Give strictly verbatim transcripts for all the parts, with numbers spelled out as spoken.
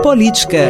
Política.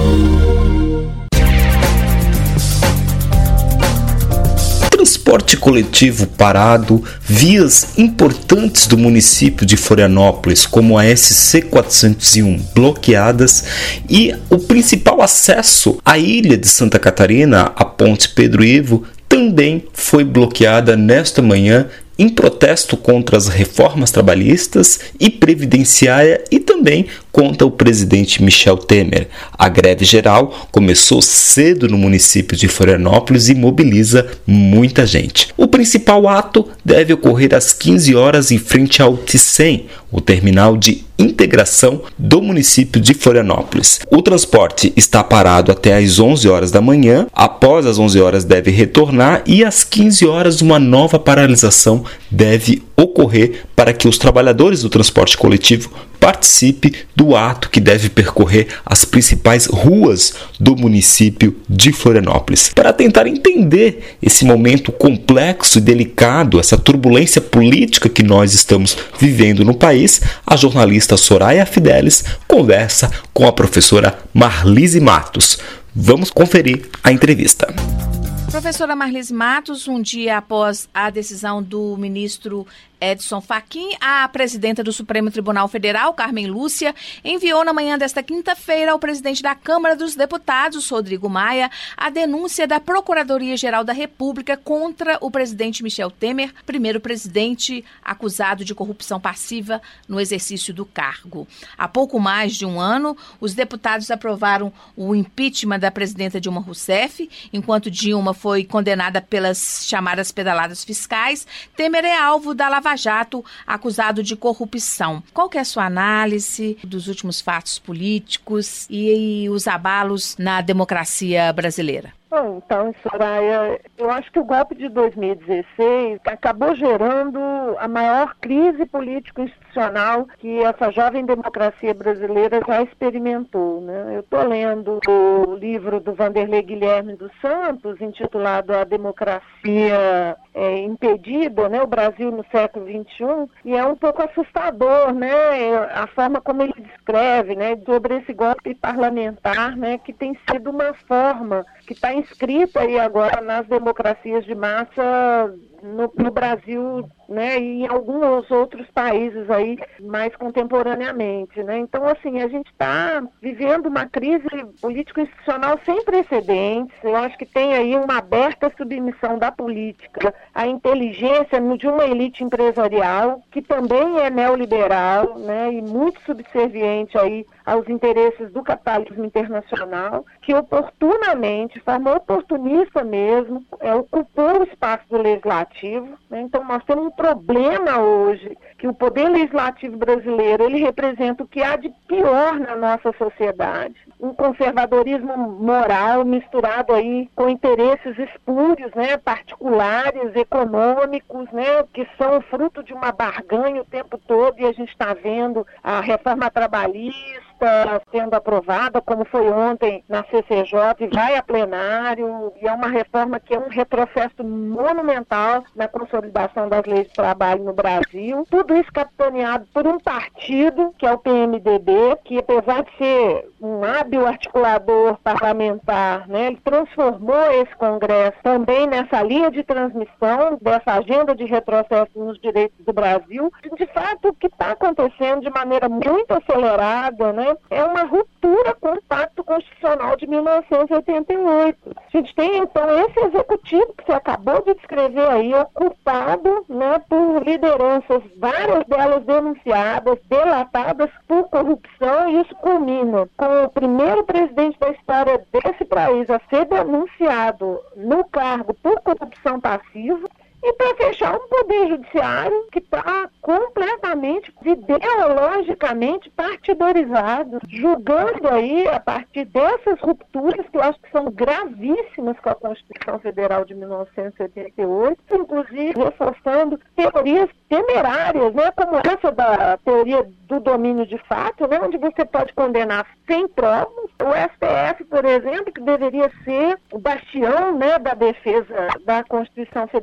Transporte coletivo parado, vias importantes do município de Florianópolis, como a S C quatrocentos e um, bloqueadas, e o principal acesso à ilha de Santa Catarina, a Ponte Pedro Ivo, também foi bloqueada nesta manhã em protesto contra as reformas trabalhistas e previdenciária e também contra o presidente Michel Temer. A greve geral começou cedo no município de Florianópolis e mobiliza muita gente. O principal ato deve ocorrer às quinze horas em frente ao Ticem, o terminal de integração do município de Florianópolis. O transporte está parado até às onze horas da manhã, após as onze horas deve retornar e às quinze horas uma nova paralisação deve ocorrer para que os trabalhadores do transporte coletivo participem do ato que deve percorrer as principais ruas do município de Florianópolis. Para tentar entender esse momento complexo e delicado, essa turbulência política que nós estamos vivendo no país, a jornalista Soraya Fidelis conversa com a professora Marlise Matos. Vamos conferir a entrevista. Professora Marlise Matos, um dia após a decisão do ministro Edson Fachin, a presidenta do Supremo Tribunal Federal, Carmen Lúcia, enviou na manhã desta quinta-feira ao presidente da Câmara dos Deputados, Rodrigo Maia, a denúncia da Procuradoria-Geral da República contra o presidente Michel Temer, primeiro presidente acusado de corrupção passiva no exercício do cargo. Há pouco mais de um ano, os deputados aprovaram o impeachment da presidenta Dilma Rousseff, enquanto Dilma foi condenada pelas chamadas pedaladas fiscais. Temer é alvo da Lava Jato, acusado de corrupção. Qual que é a sua análise dos últimos fatos políticos e, e os abalos na democracia brasileira? Bom, então, Soraya, eu acho que o golpe de dois mil e dezesseis acabou gerando a maior crise político-institucional que essa jovem democracia brasileira já experimentou, né? Eu estou lendo o livro do Vanderlei Guilherme dos Santos, intitulado A Democracia é, Impedida, né? O Brasil no século vinte e um, e é um pouco assustador, né? A forma como ele descreve, né? Sobre esse golpe parlamentar, né? Que tem sido uma forma que está inscrita aí agora nas democracias de massa no, no Brasil, né, e em alguns outros países aí mais contemporaneamente, né? Então, assim, a gente está vivendo uma crise político-institucional sem precedentes. Eu acho que tem aí uma aberta submissão da política à inteligência de uma elite empresarial que também é neoliberal, né, e muito subserviente aí aos interesses do capitalismo internacional, que oportunamente, de forma oportunista mesmo, é, ocupou o espaço do legislativo. Né? Então, nós temos um problema hoje, que o poder legislativo brasileiro, ele representa o que há de pior na nossa sociedade. Um conservadorismo moral misturado aí com interesses espúrios, né, particulares, econômicos, né, que são fruto de uma barganha o tempo todo, e a gente está vendo a reforma trabalhista sendo aprovada, como foi ontem na C C J, e vai a plenário, e é uma reforma que é um retrocesso monumental na consolidação das leis de trabalho no Brasil. Tudo isso capitaneado por um partido, que é o P M D B, que apesar de ser um hábil articulador parlamentar, né, ele transformou esse Congresso também nessa linha de transmissão dessa agenda de retrocesso nos direitos do Brasil. De fato, o que está acontecendo de maneira muito acelerada, né, é uma ruptura com o Pacto Constitucional de mil novecentos e oitenta e oito. A gente tem, então, esse executivo que você acabou de descrever aí, ocupado, né, por lideranças, várias delas denunciadas, delatadas por corrupção, e isso culmina com o primeiro presidente da história desse país a ser denunciado no cargo por corrupção passiva. E para fechar, um poder judiciário que está completamente, ideologicamente partidarizado, julgando aí a partir dessas rupturas que eu acho que são gravíssimas com a Constituição Federal de mil novecentos e oitenta e oito, inclusive reforçando teorias temerárias, né, como essa da teoria do domínio de fato, né, onde você pode condenar sem provas. O S T F, por exemplo, que deveria ser o bastião, né, da defesa da Constituição Federal brasileira,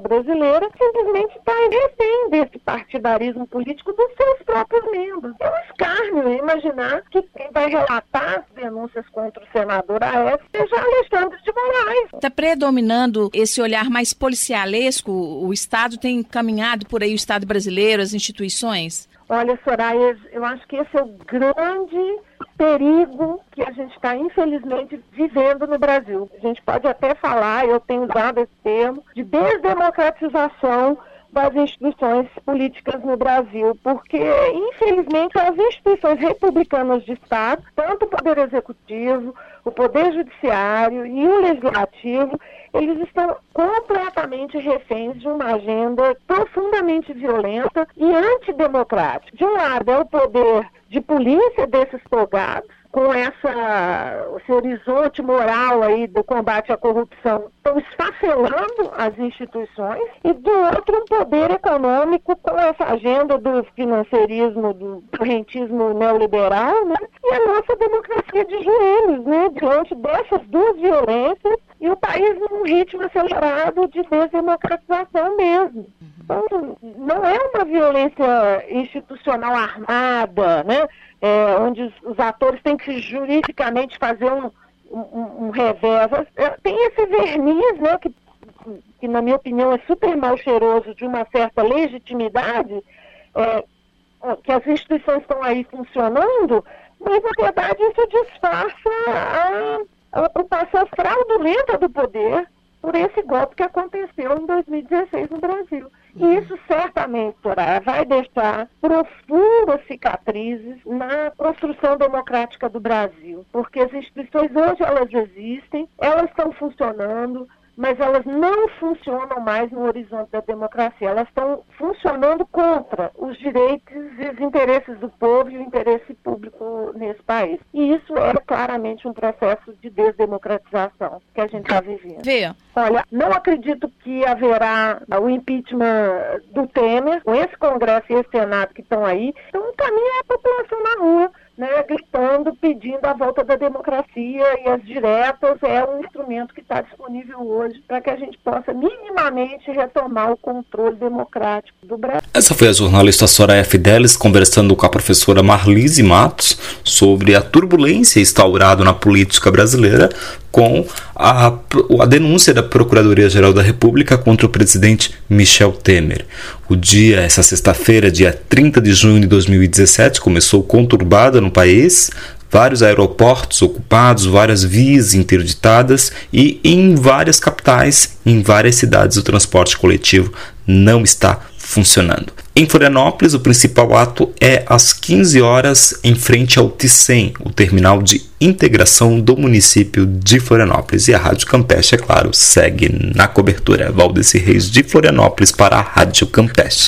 brasileira simplesmente está refém desse partidarismo político dos seus próprios membros. É um escárnio imaginar que quem vai relatar as denúncias contra o senador Aécio seja Alexandre de Moraes. Está predominando esse olhar mais policialesco? O Estado tem caminhado por aí, o Estado brasileiro, as instituições? Olha, Soraya, eu acho que esse é o grande perigo que a gente está, infelizmente, vivendo no Brasil. A gente pode até falar, eu tenho usado esse termo, de desdemocratização das instituições políticas no Brasil, porque, infelizmente, as instituições republicanas de Estado, tanto o Poder Executivo, o Poder Judiciário e o Legislativo, eles estão completamente reféns de uma agenda profundamente violenta e antidemocrática. De um lado é o poder de polícia desses togados, com essa, esse horizonte moral aí do combate à corrupção, estão esfacelando as instituições, e do outro um poder econômico com essa agenda do financeirismo, do rentismo neoliberal, né? E a nossa democracia de joelhos, né? Diante dessas duas violências, e o país num ritmo acelerado de desdemocratização mesmo. Então, não é uma violência institucional armada, né? É, onde os, os atores têm que juridicamente fazer um, um, um revés. É, tem esse verniz, né, que, que, na minha opinião, é super mal cheiroso, de uma certa legitimidade, é, que as instituições estão aí funcionando, mas, na verdade, isso disfarça a, a ocupação fraudulenta do poder por esse golpe que aconteceu em dois mil e dezesseis no Brasil. E isso certamente, Soraya, vai deixar profundas cicatrizes na construção democrática do Brasil, porque as instituições hoje elas existem, elas estão funcionando, mas elas não funcionam mais no horizonte da democracia. Elas estão funcionando contra os direitos e os interesses do povo e o interesse público nesse país. E isso é claramente um processo de desdemocratização que a gente está vivendo. Vê. Olha, não acredito que haverá o impeachment do Temer, com esse Congresso e esse Senado que estão aí. Então, o caminho é a população na rua, né, gritando, pedindo a volta da democracia, e as diretas é um instrumento que está disponível hoje para que a gente possa minimamente retomar o controle democrático do Brasil. Essa foi a jornalista Soraya Fidelis conversando com a professora Marlise Matos sobre a turbulência instaurada na política brasileira com a, a denúncia da Procuradoria-Geral da República contra o presidente Michel Temer. O dia, essa sexta-feira, dia trinta de junho de dois mil e dezessete, começou conturbada no país, vários aeroportos ocupados, várias vias interditadas e em várias capitais, em várias cidades, o transporte coletivo não está funcionando. Em Florianópolis, o principal ato é às quinze horas em frente ao Ticem, o terminal de integração do município de Florianópolis. E a Rádio Campeche, é claro, segue na cobertura. Valdeci Reis de Florianópolis para a Rádio Campeche.